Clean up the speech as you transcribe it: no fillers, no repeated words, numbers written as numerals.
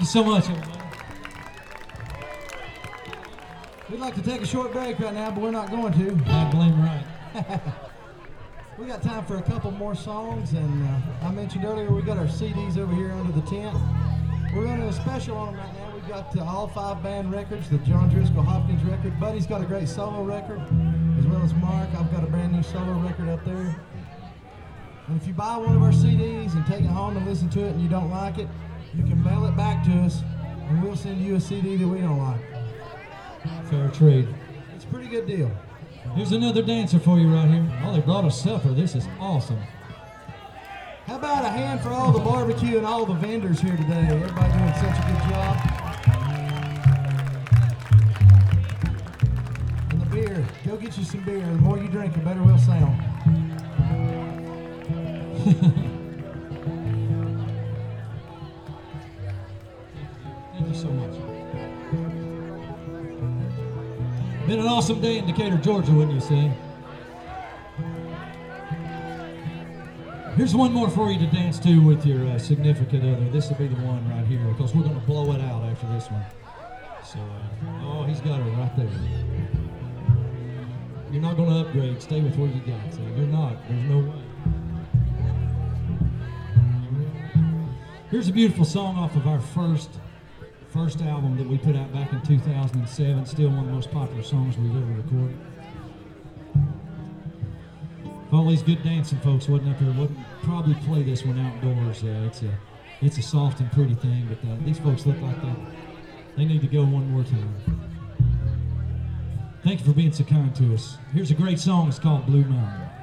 so much, everybody. We'd like to take a short break right now, but we're not going to. I blame right. We got time for a couple more songs, and I mentioned earlier we got our CDs over here under the tent. We're running a special on them right now. We've got all 5 band records, the John Driscoll Hopkins record. Buddy's got a great solo record, as well as Mark. I've got a brand new solo record up there. And if you buy one of our CDs and take it home and listen to it and you don't like it, you can mail it back to us, and we'll send you a CD that we don't like. Fair trade. It's a pretty good deal. Here's another dancer for you right here. Oh, they brought us supper. This is awesome. How about a hand for all the barbecue and all the vendors here today? Everybody doing such a good job. And the beer. Go get you some beer. The more you drink, the better we'll sound. Thank you so much. Been an awesome day in Decatur, Georgia, wouldn't you say? Here's one more for you to dance to with your significant other. This will be the one right here, because we're going to blow it out after this one. So, oh, he's got her right there. You're not going to upgrade. Stay with what you got. So you're not. There's no way. Here's a beautiful song off of our first album that we put out back in 2007. Still one of the most popular songs we've ever recorded. If all these good dancing folks wasn't up here, wouldn't probably play this one outdoors. It's a soft and pretty thing, but these folks look like they need to go one more time. Thank you for being so kind to us. Here's a great song. It's called Blue Mountain.